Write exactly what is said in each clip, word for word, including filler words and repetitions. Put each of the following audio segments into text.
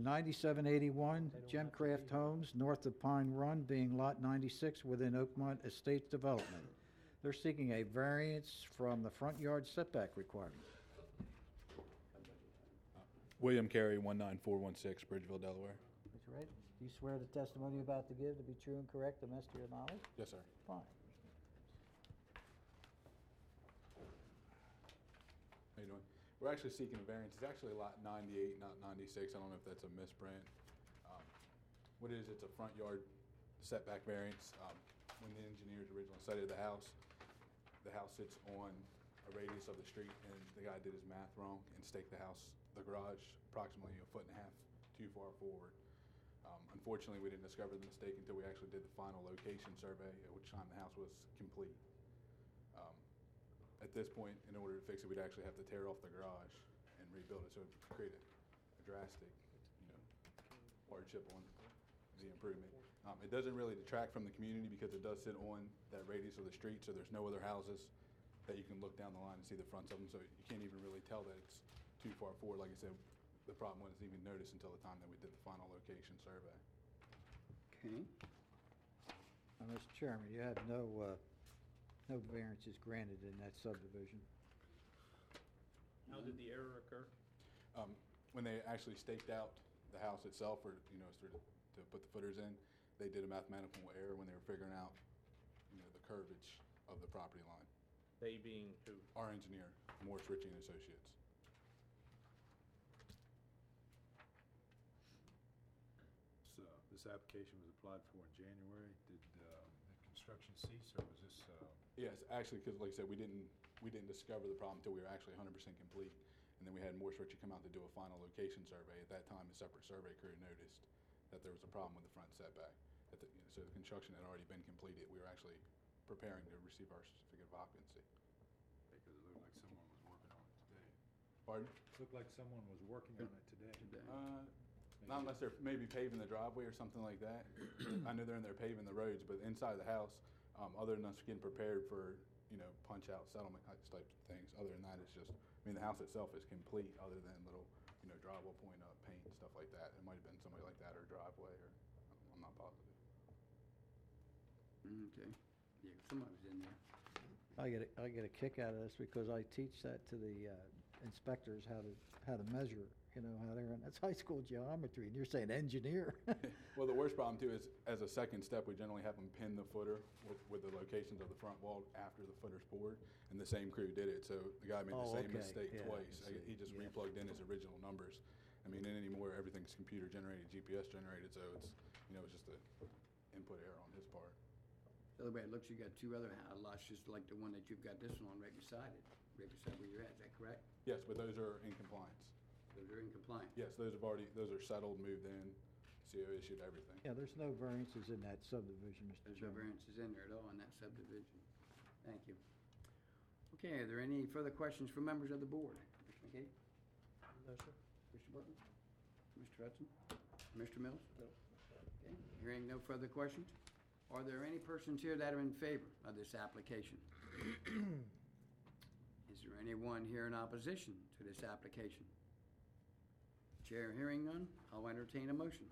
ninety-seven eighty-one Gemcraft Homes, north of Pine Run, being Lot ninety-six within Oakmont Estates Development. They're seeking a variance from the front yard setback requirement. William Carey, one nine four one six, Bridgeville, Delaware. That's right. Do you swear the testimony you're about to give to be true and correct, the best of your knowledge? Yes, sir. Fine. How you doing? We're actually seeking a variance. It's actually lot ninety-eight, not ninety-six. I don't know if that's a misprint. Um, what it is, it's a front yard setback variance. Um, when the engineers originally cited the house, the house sits on a radius of the street, and the guy did his math wrong and staked the house, the garage, approximately a foot and a half too far forward. Um, unfortunately, we didn't discover the mistake until we actually did the final location survey, at which time the house was complete. Um, At this point, in order to fix it, we'd actually have to tear off the garage and rebuild it, so it'd create a, a drastic, you know, hardship on the improvement. Um, it doesn't really detract from the community because it does sit on that radius of the street, so there's no other houses that you can look down the line and see the fronts of them, so you can't even really tell that it's too far forward. Like I said, the problem wasn't even noticed until the time that we did the final location survey. Okay. Now, Mister Chairman, you have no, uh, no variances granted in that subdivision. How did the error occur? Um, when they actually staked out the house itself, or, you know, sort of to put the footers in, they did a mathematical error when they were figuring out, you know, the curvage of the property line. They being who? Our engineer, Morse Ritchie and Associates. So this application was applied for in January. Did uh, the construction cease, or was this? Uh, Yes, actually, because like I said, we didn't we didn't discover the problem until we were actually one hundred percent complete, and then we had Morse Ritchie come out to do a final location survey. At that time, a separate survey crew noticed that there was a problem with the front setback. At the, you know, so the construction had already been completed. We were actually preparing to receive our certificate of occupancy. because it looked like someone was working on it today. Pardon? It looked like someone was working on it today. Today. Uh, not unless they're maybe paving the driveway or something like that. I know they're in there paving the roads, but inside the house, um, other than us getting prepared for, you know, punch out settlement types of things, other than that, it's just, I mean, the house itself is complete other than little, you know, drywall point up, paint, stuff like that. It might have been somebody like that or driveway, or I'm not positive. Okay. Yeah, somebody was in there. I get a, I get a kick out of this because I teach that to the uh, inspectors, how to, how to measure, you know, how they're, that's high school geometry, and you're saying engineer. Well, the worst problem too is, as a second step, we generally have them pin the footer with, with the locations of the front wall after the footer's poured, and the same crew did it, so the guy made the Oh, same okay. mistake Yeah, I twice. see. He just Yeah. replugged in his original numbers. I mean, and anymore, everything's computer generated, G P S generated, so it's, you know, it's just a input error on his part. The other way it looks, you got two other house lots, just like the one that you've got this one on right beside it, right beside where you're at, is that correct? Yes, but those are in compliance. Those are in compliance. Yes, those have already, those are settled, moved in, C O issued, everything. Yeah, there's no variances in that subdivision, Mister There's no Chairman. variances in there at all in that subdivision. Thank you. Okay, are there any further questions from members of the board? Mister McKay? No, sir. Mister Burton? Mister Hudson? Mister Mills? No. Okay, hearing no further questions, are there any persons here that are in favor of this application? Is there anyone here in opposition to this application? Chair hearing none, I'll entertain a motion.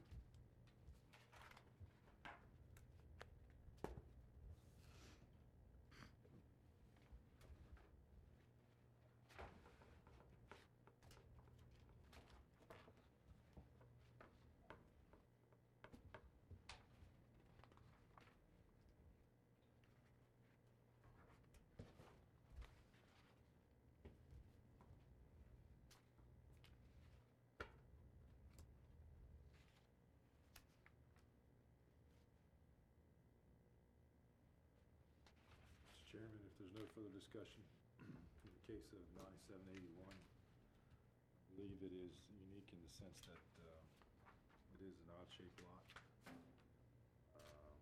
Mister Chairman, if there's no further discussion, in the case of ninety-seven eighty-one, I believe it is unique in the sense that uh, it is an odd-shaped lot. Um,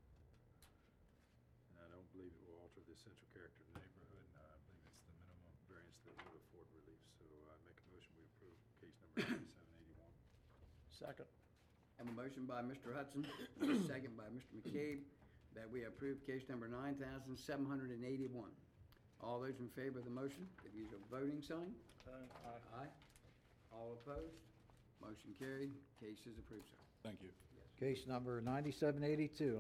And I don't believe it will alter the essential character of the neighborhood, and I believe it's the minimum variance that would afford relief. So I make a motion, we approve case number ninety-seven eighty-one. Second. I have a motion by Mister Hudson, and a second by Mister McCabe, that we approve case number nine thousand seven hundred eighty-one. All those in favor of the motion, please use a voting sign. Aye. Aye. All opposed? Motion carried. Case is approved, sir. Thank you. Case number ninety-seven eighty-two,